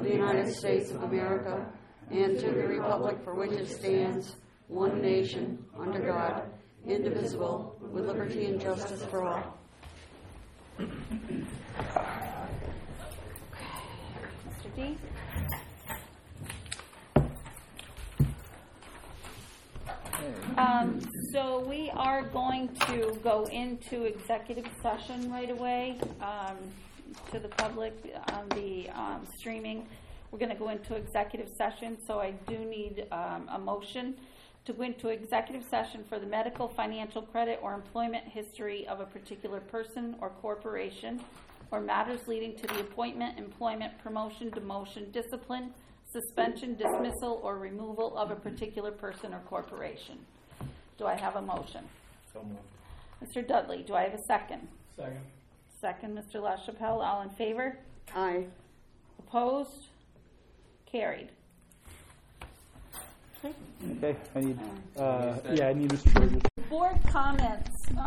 of the United States of America and to the republic for which it stands, one nation, under God, indivisible, with liberty and justice for all. Mr. D. So we are going to go into executive session right away to the public on the streaming. We're going to go into executive session, so I do need a motion to go into executive session for the medical, financial, credit, or employment history of a particular person or corporation, or matters leading to the appointment, employment, promotion, demotion, discipline, suspension, dismissal, or removal of a particular person or corporation. Do I have a motion? So moved. Mr. Dudley, do I have a second? Second. Second, Mr. LaChapelle. All in favor? Aye. Opposed? Carried. Okay, I need Mr. George. Board comments.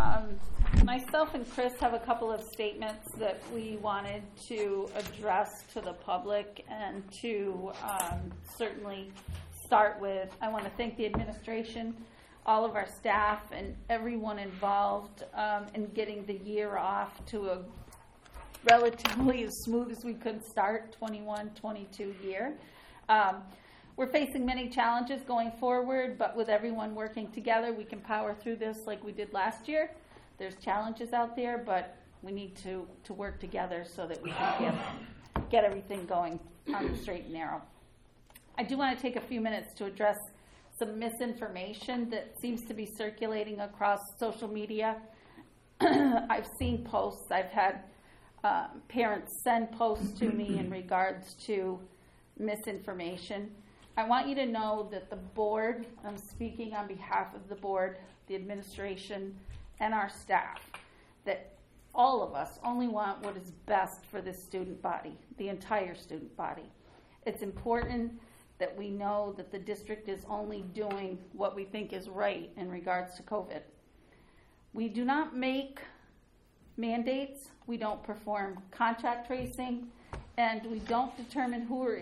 Myself and Chris have a couple of statements that we wanted to address to the public and to certainly start with. I want to thank the administration, all of our staff, and everyone involved in getting the year off to a relatively as smooth as we could start, 21-22 year. We're facing many challenges going forward, but with everyone working together, we can power through this like we did last year. There's challenges out there, but we need to work together so that we can get everything going on the straight and narrow. I do want to take a few minutes to address some misinformation that seems to be circulating across social media. I've seen posts. I've had parents send posts to me in regards to misinformation. I want you to know that the board, I'm speaking on behalf of the board, the administration, and our staff, that all of us only want what is best for the student body, the entire student body. It's important that we know that the district is only doing what we think is right in regards to COVID. We do not make mandates, we don't perform contact tracing, and we don't determine who or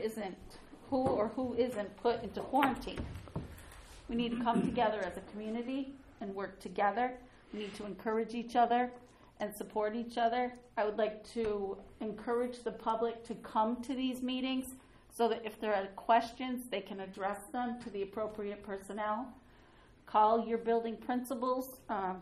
who isn't put into quarantine. We need to come together as a community and work together. We need to encourage each other and support each other. I would like to encourage the public to come to these meetings so that if there are questions, they can address them to the appropriate personnel. Call your building principals,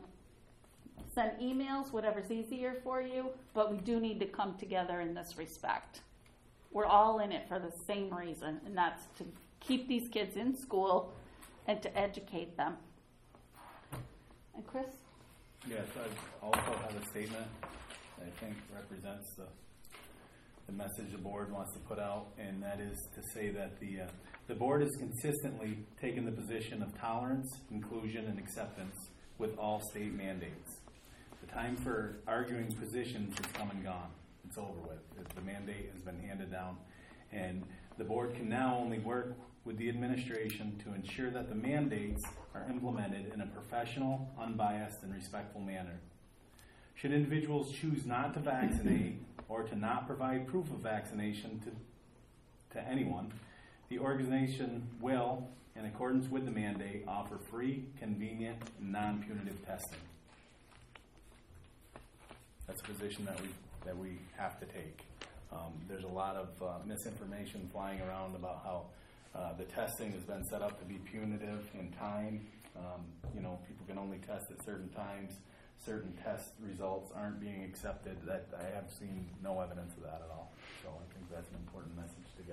send emails, whatever's easier for you, but we do need to come together in this respect. We're all in it for the same reason, and that's to keep these kids in school and to educate them. And Chris? Yes, I also have a statement that I think represents the message the board wants to put out, and that is to say that the board has consistently taken the position of tolerance, inclusion, and acceptance with all state mandates. The time for arguing positions has come and gone. It's over with. The mandate has been handed down, and the board can now only work with the administration to ensure that the mandates are implemented in a professional, unbiased, and respectful manner. Should individuals choose not to vaccinate or to not provide proof of vaccination to anyone, the organization will, in accordance with the mandate, offer free, convenient, non-punitive testing. That's a position that we have to take. There's a lot of misinformation flying around about how the testing has been set up to be punitive in time. People can only test at certain times. Certain test results aren't being accepted. That I have seen no evidence of that at all. So I think that's an important message to get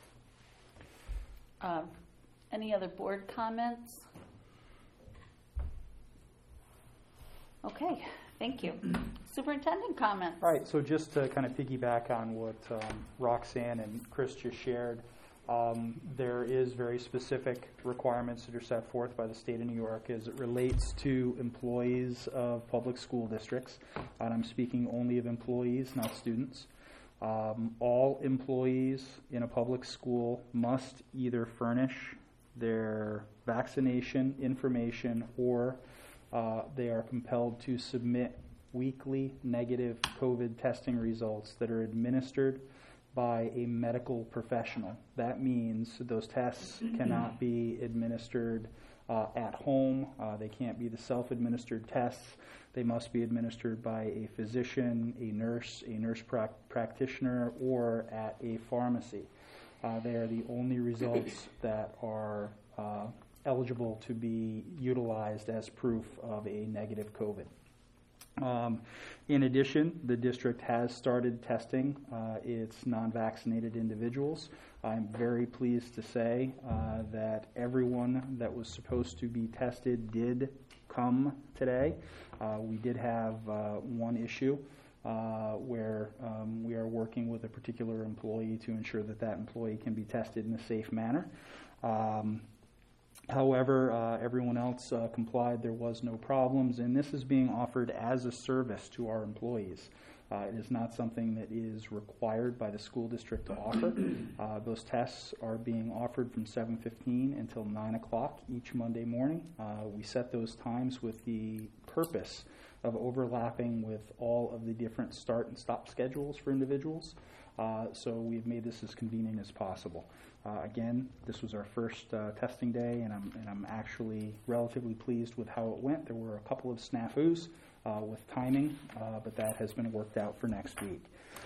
out. Any other board comments? Okay, thank you. Superintendent comments. All right, so just to kind of piggyback on what Roxanne and Chris just shared, there is very specific requirements that are set forth by the state of New York as it relates to employees of public school districts, and I'm speaking only of employees, not students. All employees in a public school must either furnish their vaccination information or they are compelled to submit weekly negative COVID testing results that are administered by a medical professional. That means those tests cannot be administered at home. They can't be the self-administered tests. They must be administered by a physician, a nurse practitioner, or at a pharmacy. They are the only results that are eligible to be utilized as proof of a negative COVID. In addition, the district has started testing its non-vaccinated individuals. I'm very pleased to say that everyone that was supposed to be tested did come today. We did have one issue where we are working with a particular employee to ensure that that employee can be tested in a safe manner. However, everyone else complied. There was no problems, and this is being offered as a service to our employees. It is not something that is required by the school district to offer. Those tests are being offered from 7:15 until 9 o'clock each Monday morning. We set those times with the purpose of overlapping with all of the different start and stop schedules for individuals. So we've made this as convenient as possible. Again, this was our first testing day, and I'm actually relatively pleased with how it went. There were a couple of snafus with timing, but that has been worked out for next week.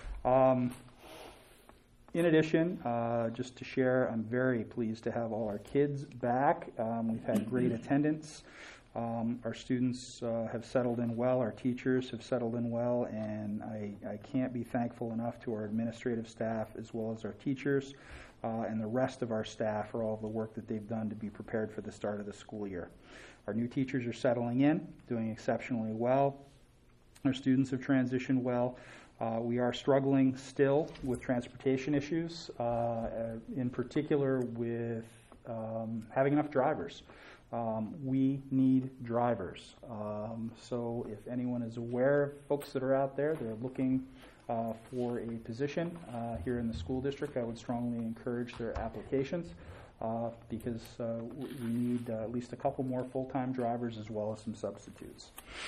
In addition, just to share, I'm very pleased to have all our kids back. We've had great attendance. Our students have settled in well, our teachers have settled in well, and I can't be thankful enough to our administrative staff as well as our teachers and the rest of our staff for all of the work that they've done to be prepared for the start of the school year. Our new teachers are settling in, doing exceptionally well. Our students have transitioned well. We are struggling still with transportation issues, in particular with having enough drivers. We need drivers. So if anyone is aware of folks that are out there, they're looking for a position here in the school district, I would strongly encourage their applications because we need at least a couple more full-time drivers as well as some substitutes.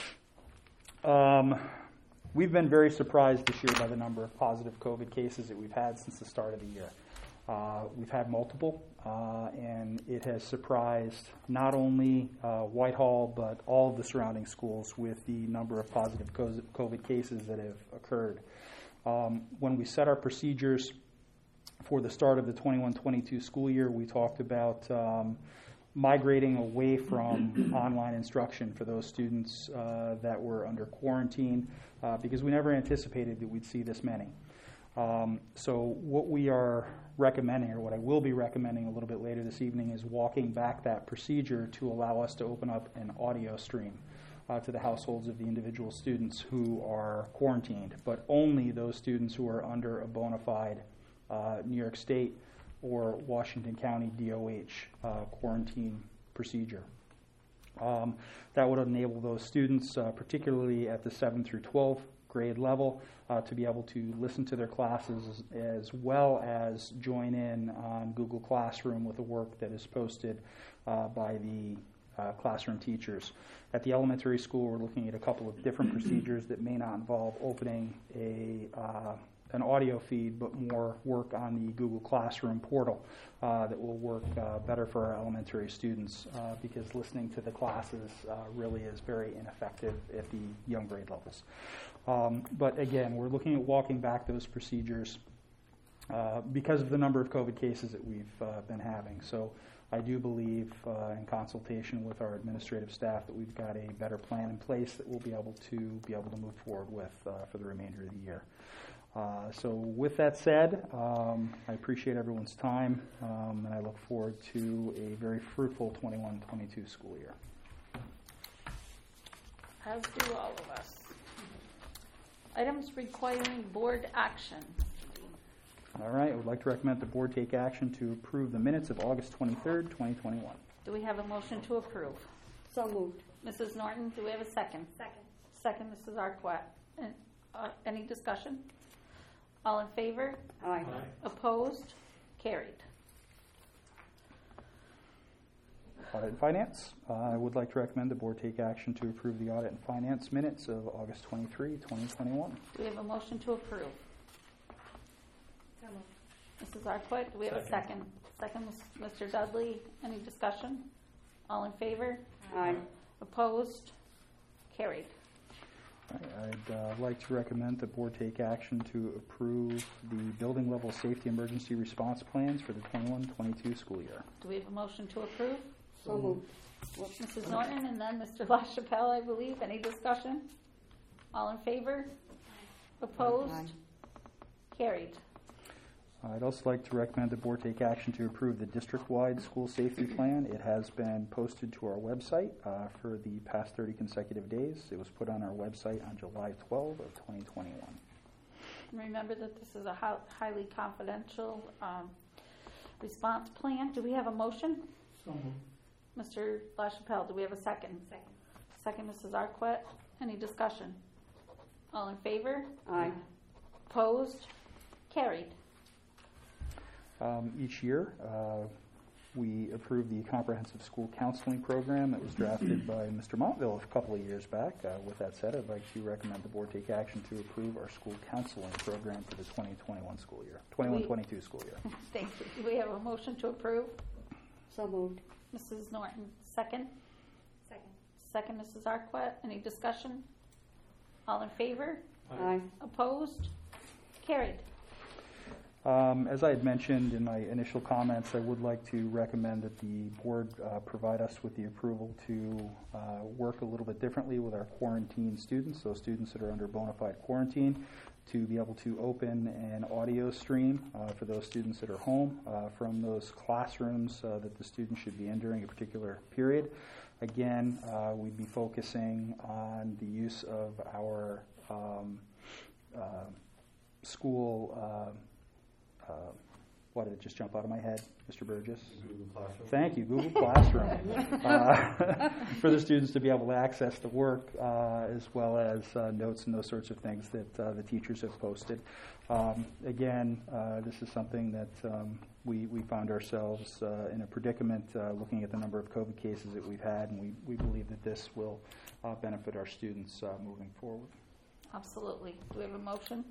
We've been very surprised this year by the number of positive COVID cases that we've had since the start of the year. We've had multiple, and it has surprised not only Whitehall, but all of the surrounding schools with the number of positive COVID cases that have occurred. When we set our procedures for the start of the 21-22 school year, we talked about migrating away from online instruction for those students that were under quarantine because we never anticipated that we'd see this many. So what we are recommending, or what I will be recommending a little bit later this evening, is walking back that procedure to allow us to open up an audio stream to the households of the individual students who are quarantined, but only those students who are under a bona fide New York State or Washington County DOH quarantine procedure. That would enable those students, particularly at the 7 through 12 grade level, to be able to listen to their classes as well as join in on Google Classroom with the work that is posted by the classroom teachers. At the elementary school, we're looking at a couple of different procedures that may not involve opening an audio feed, but more work on the Google Classroom portal that will work better for our elementary students because listening to the classes really is very ineffective at the young grade levels. But again, we're looking at walking back those procedures because of the number of COVID cases that we've been having. So I do believe in consultation with our administrative staff that we've got a better plan in place that we'll be able to move forward with for the remainder of the year. So with that said, I appreciate everyone's time, and I look forward to a very fruitful 21-22 school year. As do all of us. Items requiring board action. All right, I would like to recommend the board take action to approve the minutes of August 23rd, 2021. Do we have a motion to approve? So moved. Mrs. Norton, do we have a second? Second. Second, Mrs. Arquette. Any discussion? All in favor? Aye. Opposed? Carried. Audit and Finance. I would like to recommend the board take action to approve the Audit and Finance minutes of August 23, 2021. Do we have a motion to approve? Mrs. Arquette, do we have a second? Second, Mr. Dudley. Any discussion? All in favor? Aye. Opposed? Carried. I'd like to recommend the board take action to approve the building level safety emergency response plans for the 21-22 school year. Do we have a motion to approve? So moved. Mrs. Norton and then Mr. LaChapelle, I believe. Any discussion? All in favor? Opposed? Aye. Carried. I'd also like to recommend the board take action to approve the district-wide school safety plan. It has been posted to our website for the past 30 consecutive days. It was put on our website on July 12 of 2021. Remember that this is a highly confidential response plan. Do we have a motion? So moved. Mr. LaChapelle, do we have a second? Second, Mrs. Arquette. Any discussion? All in favor? Aye. Opposed? Carried. Each year, we approve the comprehensive school counseling program that was drafted by Mr. Montville a couple of years back. With that said, I'd like to recommend the board take action to approve our school counseling program for the 2021 school year, 21-22 school year. Thank you. Do we have a motion to approve? So moved. Mrs. Norton, second. Second, Mrs. Arquette. Any discussion? All in favor? Aye. Opposed? Carried. As I had mentioned in my initial comments, I would like to recommend that the board provide us with the approval to work a little bit differently with our quarantine students, those students that are under bona fide quarantine, to be able to open an audio stream for those students that are home from those classrooms that the students should be in during a particular period. Again, we'd be focusing on the use of our school why did it just jump out of my head, Mr. Burgess? Google Classroom. Thank you, Google Classroom. For the students to be able to access the work as well as notes and those sorts of things that the teachers have posted. Again, this is something that we found ourselves in a predicament looking at the number of COVID cases that we've had, and we believe that this will benefit our students moving forward. Absolutely. Do we have a motion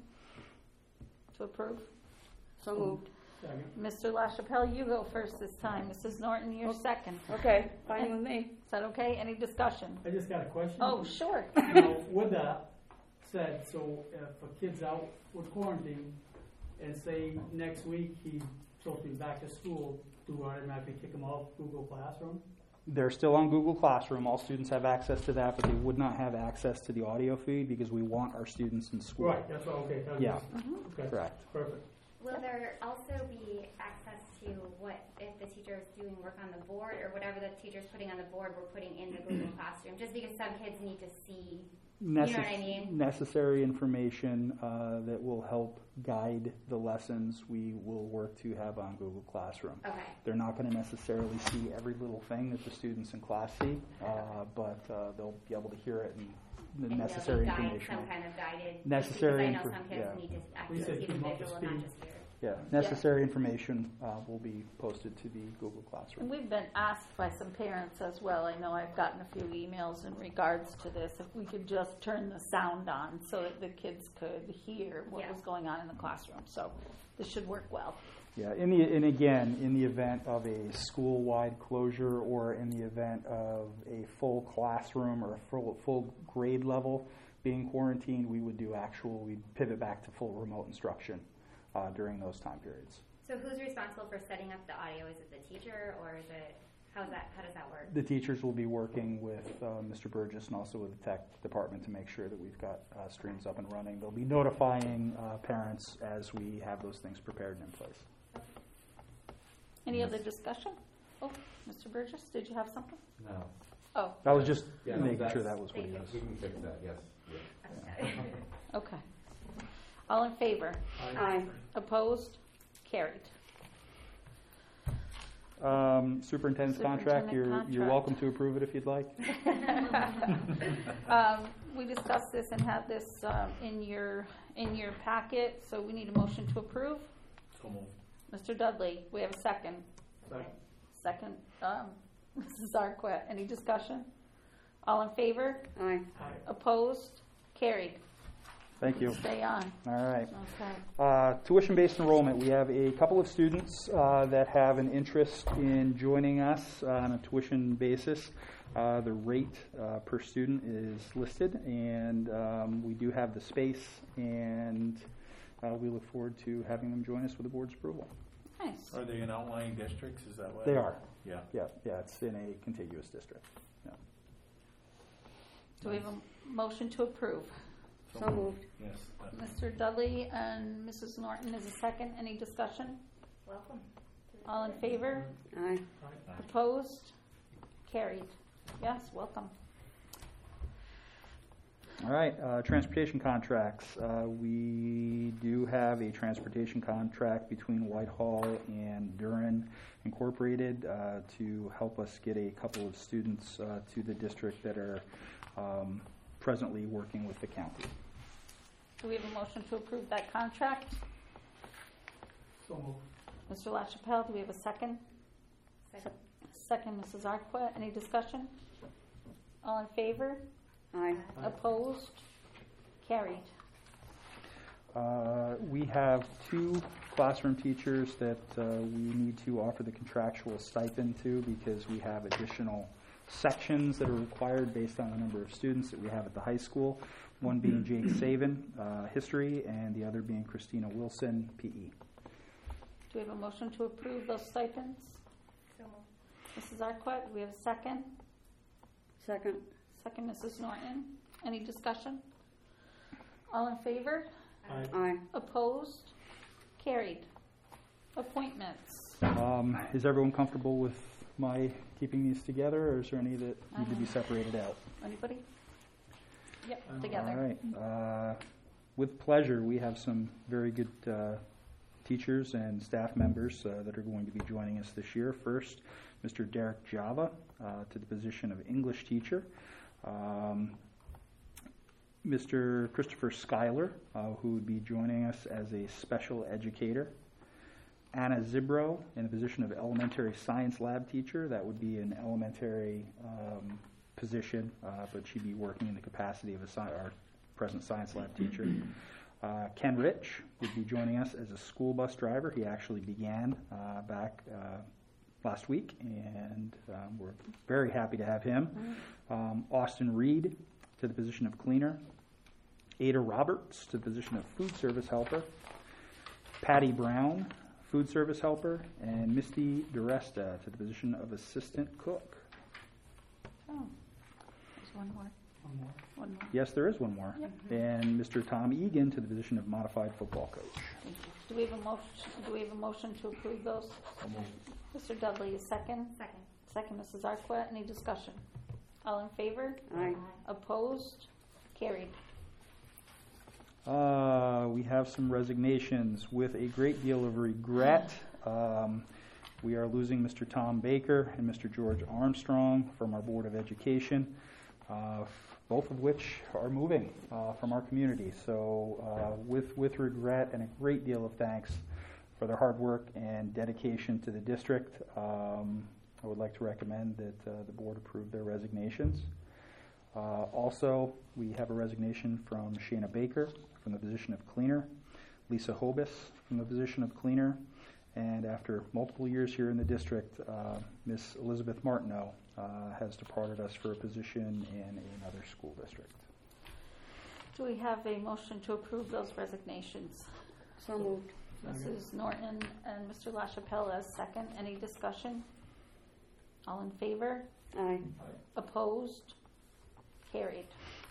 to approve? So moved. Second. Mr. LaChapelle, you go first this time. Mrs. Norton, you're second. Okay, fine with me. Is that okay? Any discussion? I just got a question. Oh, sure. Now, with that said, so if a kid's out with quarantine and say next week he's supposed to be back to school, do I automatically kick him off Google Classroom? They're still on Google Classroom. All students have access to that, but they would not have access to the audio feed because we want our students in school. Right, that's all, okay. That was Yeah. just- okay. Correct. Perfect. Will there also be access to what if the teacher is doing work on the board or whatever the teacher's putting on the board we're putting in the Google Classroom? Just because some kids need to see, you know what I mean? Necessary information that will help guide the lessons we will work to have on Google Classroom. Okay. They're not going to necessarily see every little thing that the students in class see, but they'll be able to hear it and the And necessary they'll be information. some kind of guided. Necessary Because I know some kids yeah. need to We actually said see the keep them up to visual and not speed. just hear. Yeah, necessary information will be posted to the Google And Classroom. we've been asked by some parents as well. I know I've gotten a few emails in regards to this. If we could just turn the sound on so that the kids could hear what Yeah. was going on in the classroom. So this should work well. Yeah, and again, in the event of a school-wide closure or in the event of a full classroom or a full grade level being quarantined, we'd pivot back to full remote instruction during those time periods. So who's responsible for setting up the audio? Is it the teacher or is it, how does that work? The teachers will be working with Mr. Burgess and also with the tech department to make sure that we've got streams up and running. They'll be notifying parents as we have those things prepared and in place. Any other discussion? Oh, Mr. Burgess, did you have something? No. Oh, I was just Yeah, no, making sure that's- that was what he was. We can fix that, yes. okay. All in favor? Aye. Opposed? Carried. Superintendent's contract, you're contract. welcome to approve it if you'd like. We discussed this and had this in your packet, so we need a motion to approve. So moved. Mr. Dudley, we have a second. Second. Second, Mrs. Arquette. Any discussion? All in favor? Aye. Aye. Opposed? Carried. Thank you. Stay on. All right. Okay. Tuition-based enrollment. We have a couple of students that have an interest in joining us on a tuition basis. The rate per student is listed, and we do have the space, and we look forward to having them join us with the board's approval. Nice. Are they in outlying districts? Is that what? They are. Yeah. Yeah, it's in a contiguous district. Yeah. Do we have a motion to approve? So moved. Yes. Mr. Dudley and Mrs. Norton is a second. Any discussion? Welcome. All in favor? Aye. Opposed? Carried. Yes, welcome. All right, transportation contracts. We do have a transportation contract between Whitehall and Durham Incorporated to help us get a couple of students to the district that are presently working with the county. Do we have a motion to approve that contract? So moved. Mr. LaChapelle, do we have a second? Second. Second, Mrs. Arquette. Any discussion? All in favor? Aye. Opposed? Carried. We have 2 classroom teachers that we need to offer the contractual stipend to because we have additional sections that are required based on the number of students that we have at the high school, one being Jake Saban, history, and the other being Christina Wilson, PE. Do we have a motion to approve those stipends? So moved. Mrs. Arquette, do we have a second? Second. Second, Mrs. Norton. Any discussion? All in favor? Aye. Opposed? Carried. Appointments. Is everyone comfortable with my keeping these together, or is there any that need to be separated out? Anybody? Yep, All together. right. With pleasure, we have some very good teachers and staff members that are going to be joining us this year. First, Mr. Derek Java to the position of English teacher. Mr. Christopher Schuyler, who would be joining us as a special educator. Anna Zibro in the position of elementary science lab teacher. That would be an elementary position, but she'd be working in the capacity of our present science lab teacher. Ken Rich would be joining us as a school bus driver. He actually began back last week, and we're very happy to have him. Austin Reed to the position of cleaner. Ada Roberts to the position of food service helper. Patty Brown, food service helper. And Misty DeResta to the position of assistant cook. Oh, there's one more. One more. One more. Yes, there is one more. Yep. And Mr. Tom Egan to the position of modified football coach. Thank you. Do we have a motion? Do we have a motion to approve those? Mr. Dudley is second. Second. Second, Mrs. Arquette. Any discussion? All in favor? Aye. Opposed? Carried. We have some resignations with a great deal of regret. We are losing Mr. Tom Baker and Mr. George Armstrong from our Board of Education, both of which are moving from our community. So with regret and a great deal of thanks for their hard work and dedication to the district, I would like to recommend that the board approve their resignations. Also, we have a resignation from Shayna Baker from the position of cleaner, Lisa Hobus from the position of cleaner, and after multiple years here in the district, Miss Elizabeth Martineau has departed us for a position in another school district. Do we have a motion to approve those resignations? So moved. Mrs. Norton and Mr. LaChapelle as second. Any discussion? All in favor? Aye. Opposed? Carried.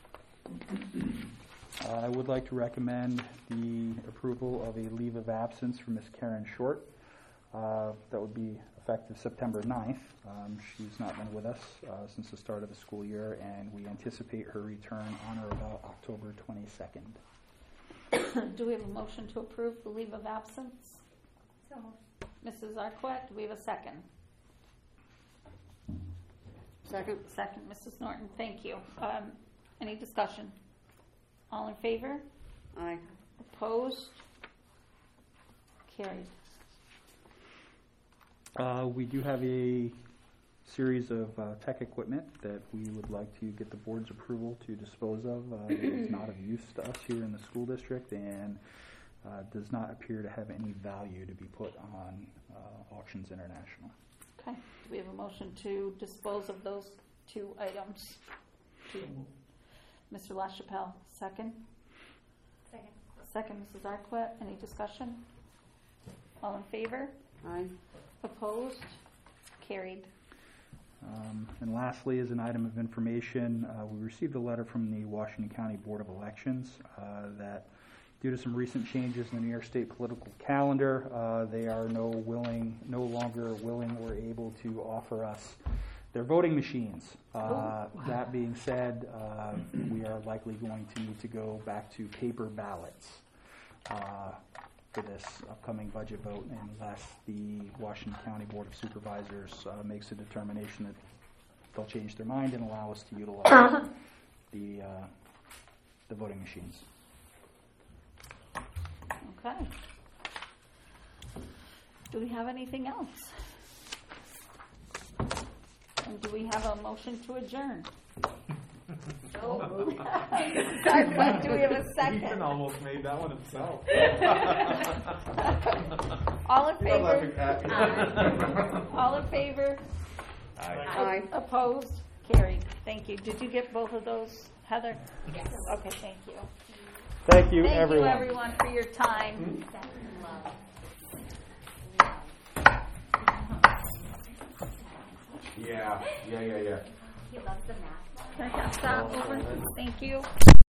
I would like to recommend the approval of a leave of absence for Miss Karen Short. That would be effective September 9th. She's not been with us since the start of the school year, and we anticipate her return on or about October 22nd. Do we have a motion to approve the leave of absence? So moved. Mrs. Arquette, do we have a second? Second. Second, Mrs. Norton, thank you. Any discussion? All in favor? Aye. Opposed? Carried. We do have a series of tech equipment that we would like to get the board's approval to dispose of. It is not of use to to us here in the school district and does not appear to have any value to be put on Auctions International. Okay, do we have a motion to dispose of those 2 items? Mr. LaChapelle, second. Second, Mrs. Arquette. Any discussion? All in favor? Aye. Opposed? Carried. And lastly, as an item of information, we received a letter from the Washington County Board of Elections that due to some recent changes in the New York State political calendar, they are no longer willing or able to offer us their voting machines. That being said, we are likely going to need to go back to paper ballots for this upcoming budget vote unless the Washington County Board of Supervisors makes a determination that they'll change their mind and allow us to utilize the voting machines. Okay. Do we have anything else? And do we have a motion to adjourn? Sorry, but do we have a second? Ethan almost made that one himself. All in favor? All in favor? Aye. Opposed? Carried. Thank you. Did you get both of those, Heather? Yes. Okay, thank you. Thank you, Thank everyone. you, everyone, for your time. Yeah. He loves the math. Can I pass that over? Thank you.